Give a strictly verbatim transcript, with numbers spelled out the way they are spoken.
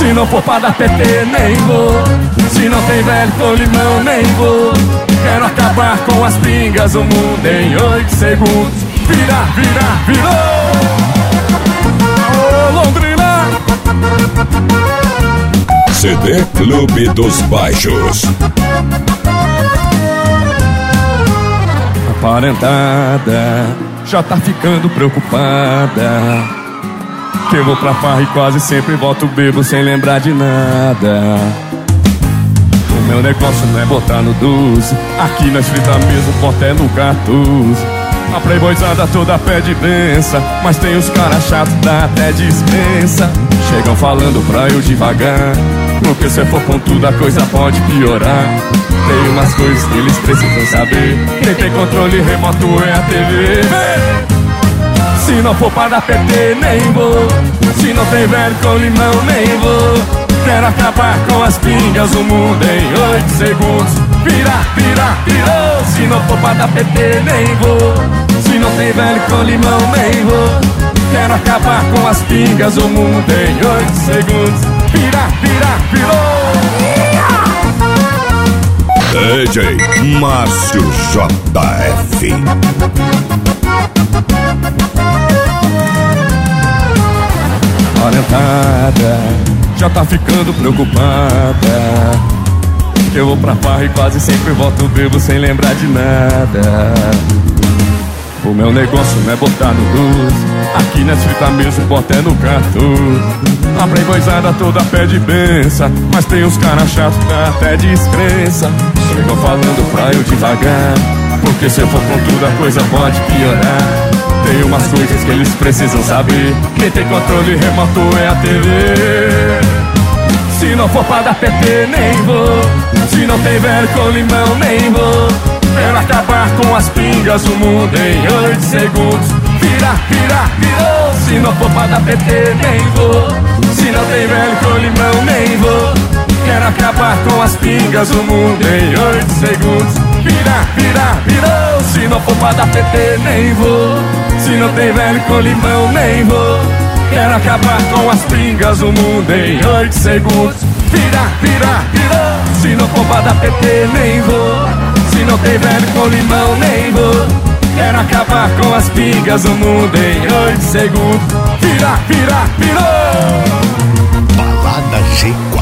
não for pra dar P T, nem vou. Se não tem velho com limão, nem vou. Quero acabar com as pingas, o mundo em oito segundos. Vira, vira, virou. Ô, Londrina. C D Clube dos Baixos. Aparentada já tá ficando preocupada, que eu vou pra farra e quase sempre volto bebo sem lembrar de nada. O meu negócio não é botar no doze, aqui nós frita mesmo, ponto é no quatorze. A playboyzada toda pede benção, mas tem os caras chatos, dá até dispensa. Chegam falando pra eu devagar, porque se eu for com tudo a coisa pode piorar. Tem umas coisas que eles precisam saber, quem tem controle remoto é a T V. Se não for pra dar P T, nem vou. Se não tem velho com limão, nem vou. Quero acabar com as pingas, o mundo em oito segundos. Vira, vira, virou. Se não for pra dar P T, nem vou. Se não tem velho com limão, nem vou. Quero acabar com as pingas, o mundo em oito segundos. Vira, vira, virou. D J Márcio J F. Orientada já tá ficando preocupada, que eu vou pra farra e quase sempre volto bebo sem lembrar de nada. O meu negócio não é botar no doze, aqui nós frita mesmo, bota é no quatorze. A playboyzada toda pede benção, mas tem uns caras chatos, dá até descrença. Chegam falando pra eu devagar, porque se eu for com tudo a coisa pode piorar. Tem umas coisas que eles precisam saber, quem tem controle remoto é a T V. Se não for pra dar P T, nem vou. Se não tem velho com limão, nem vou. Quero acabar com as pingas, o mundo em oito segundos. Vira, vira, virou. Se não for pra dar P T, nem vou. Se não tem velho com limão, nem vou. Quero acabar com as pingas, o mundo em oito segundos. Vira, vira, virou. Se não for pra dar P T, nem vou. Se não tem velho com limão, nem vou. Quero acabar com as pingas, o mundo em oito segundos. Vira, vira, virou. Se não for pra dar P T, nem vou. Se não tem velho com limão, nem vou. Quero acabar com as pingas, o mundo em oito segundos. Vira, vira, virou. Balada G quatro.